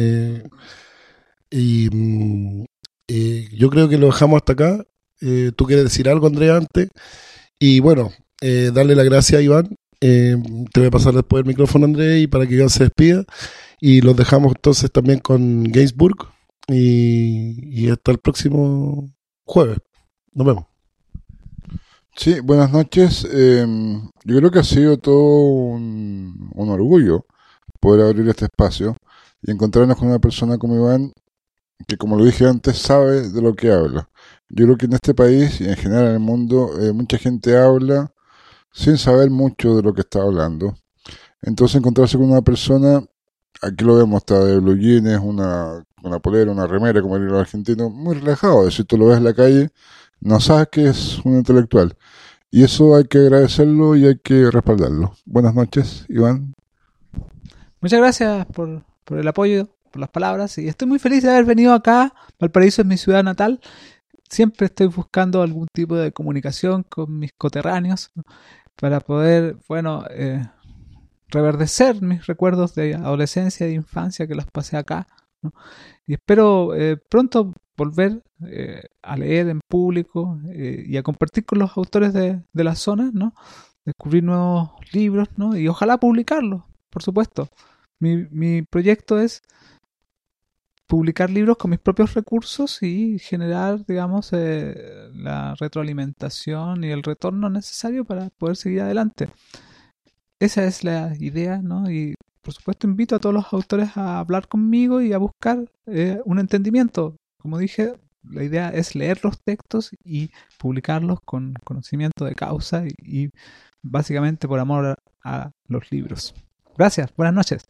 Yo creo que lo dejamos hasta acá. ¿Tú quieres decir algo, Andrea, antes? Y bueno, darle las gracias a Iván. Te voy a pasar después el micrófono, Andrea, y para que Iván se despida. Y los dejamos entonces también con Gainsbourg. Y hasta el próximo jueves. Nos vemos. Sí, buenas noches. Yo creo que ha sido todo un orgullo poder abrir este espacio y encontrarnos con una persona como Iván, que, como lo dije antes, sabe de lo que habla. Yo creo que en este país y en general en el mundo mucha gente habla sin saber mucho de lo que está hablando. Entonces encontrarse con una persona, aquí lo vemos, está de blue jeans, una polera, una remera, como dirían los argentinos, muy relajado. Si tú lo ves en la calle, no sabes que es un intelectual. Y eso hay que agradecerlo y hay que respaldarlo. Buenas noches, Iván. Muchas gracias por el apoyo, por las palabras, y estoy muy feliz de haber venido acá. Valparaíso es mi ciudad natal. Siempre estoy buscando algún tipo de comunicación con mis coterráneos, ¿no? Para poder, reverdecer mis recuerdos de adolescencia y de infancia que los pasé acá, ¿no? Y espero pronto volver a leer en público y a compartir con los autores de la zona, ¿no? Descubrir nuevos libros, ¿no? Y ojalá publicarlos, por supuesto. Mi proyecto es publicar libros con mis propios recursos y generar, digamos, la retroalimentación y el retorno necesario para poder seguir adelante. Esa es la idea, ¿no? Y por supuesto invito a todos los autores a hablar conmigo y a buscar un entendimiento. Como dije, la idea es leer los textos y publicarlos con conocimiento de causa y básicamente por amor a los libros. Gracias, buenas noches.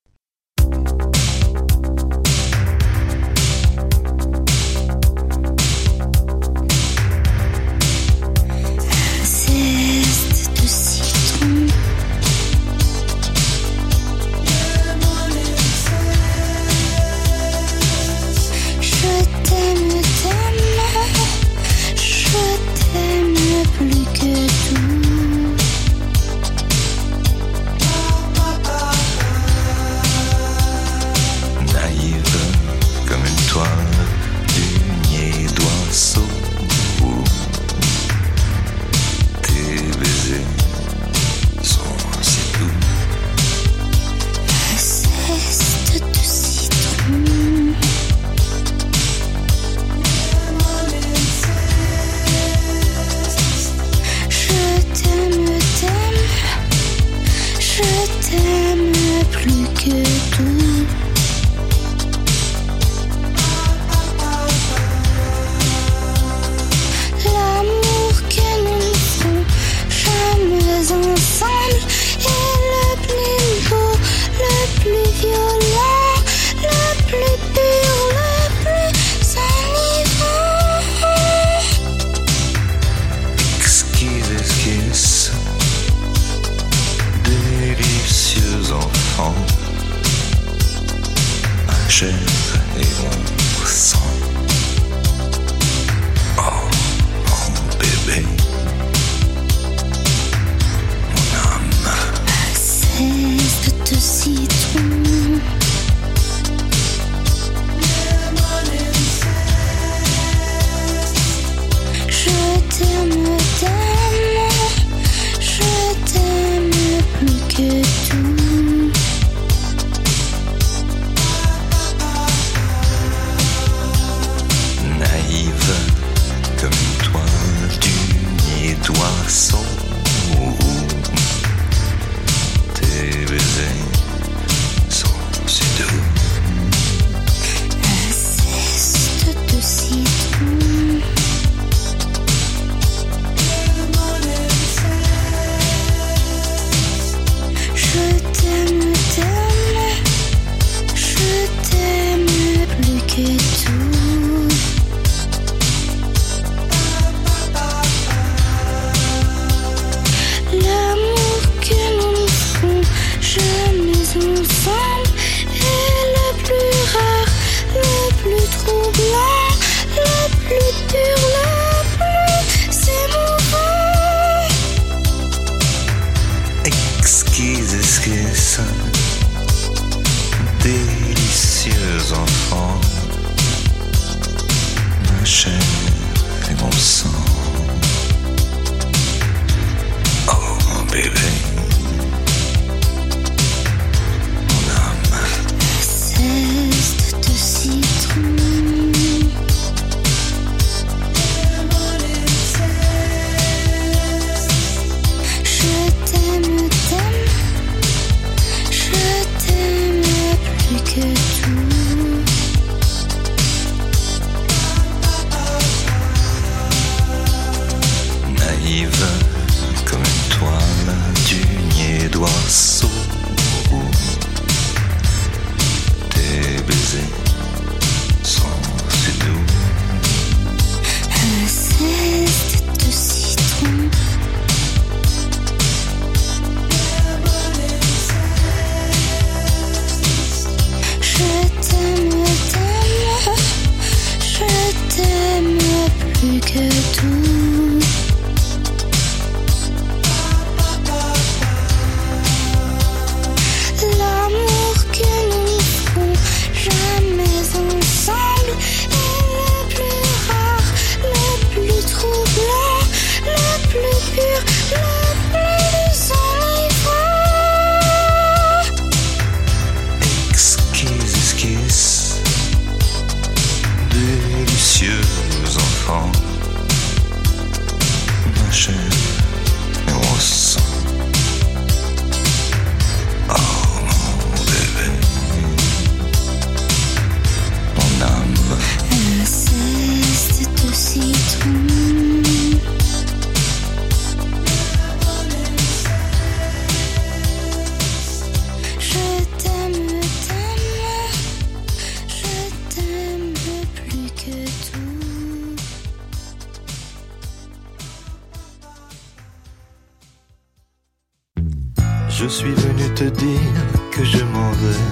Je suis venu te dire que je m'en vais.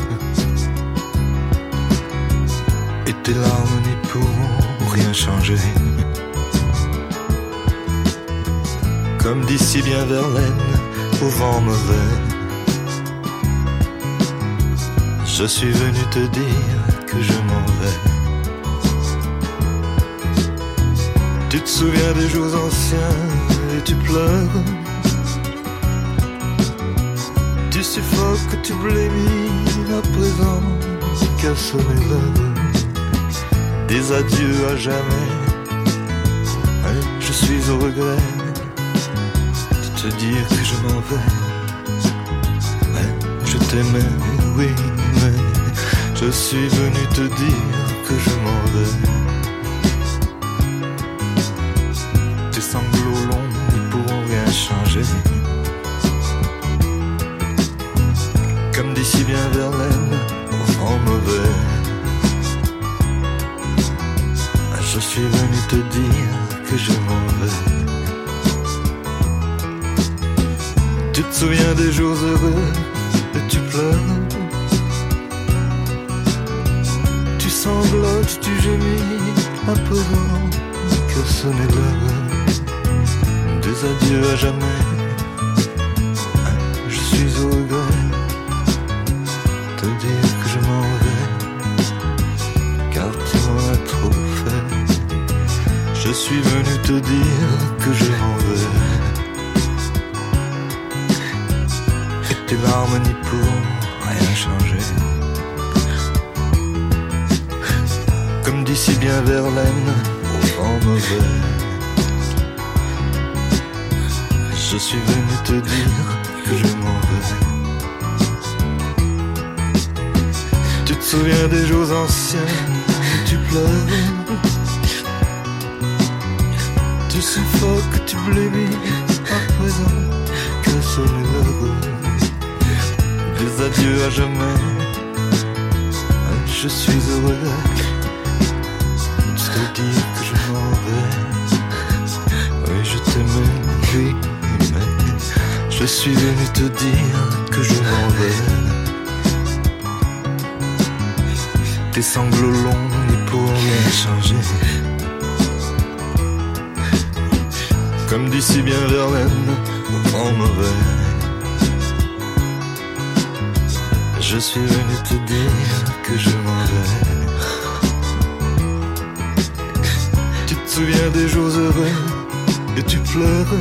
Et tes larmes n'y pourront rien changer. Comme dit si bien Verlaine, au vent mauvais. Je suis venu te dire que je m'en vais. Tu te souviens des jours anciens et tu pleures. Tu suffoques, tu blémis à présent qu'à sonner l'heure des adieux à jamais. Et je suis au regret de te dire que je m'en vais. Et je t'aimais, oui, mais je suis venu te dire que je m'en vais. Tes sanglots longs ne pourront rien changer. Comme dit si bien Verlaine, au vent mauvais. Je suis venu te dire que je m'en vais. Tu te souviens des jours heureux et tu pleures. Tu sanglotes, tu gémis à présent que sonnait l'heure des adieux à jamais. Je suis au regret te dire que je m'en vais, car tu m'en as trop fait. Je suis venu te dire que je m'en vais. Et tes larmes n'y pourront rien changer. Comme dit si bien Verlaine, au vent mauvais. Je suis venu te dire que je m'en vais. Tu te souviens des jours anciens où tu pleures. Tu suffoques, tu blémis à présent que sonne l'heure des adieux à jamais. Je suis heureux de te dire que je m'en vais. Oui, je t'aimais, oui, mais je suis venu te dire que je m'en vais. Tes sanglots longs n'y pourront rien changer. Comme dit si bien Verlaine, au vent mauvais. Je suis venu te dire que je m'en vais. Tu te souviens des jours heureux et tu pleures.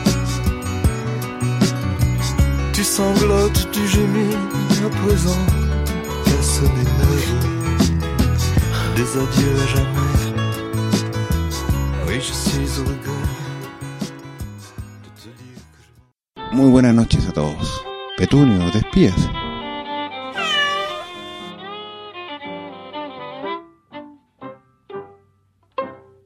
Tu sanglotes, tu gémis à présent qu'à sonner l'heure des adieux à jamais. Oui, je suis au regret. Muy buenas noches a todos. Petunio, despídase.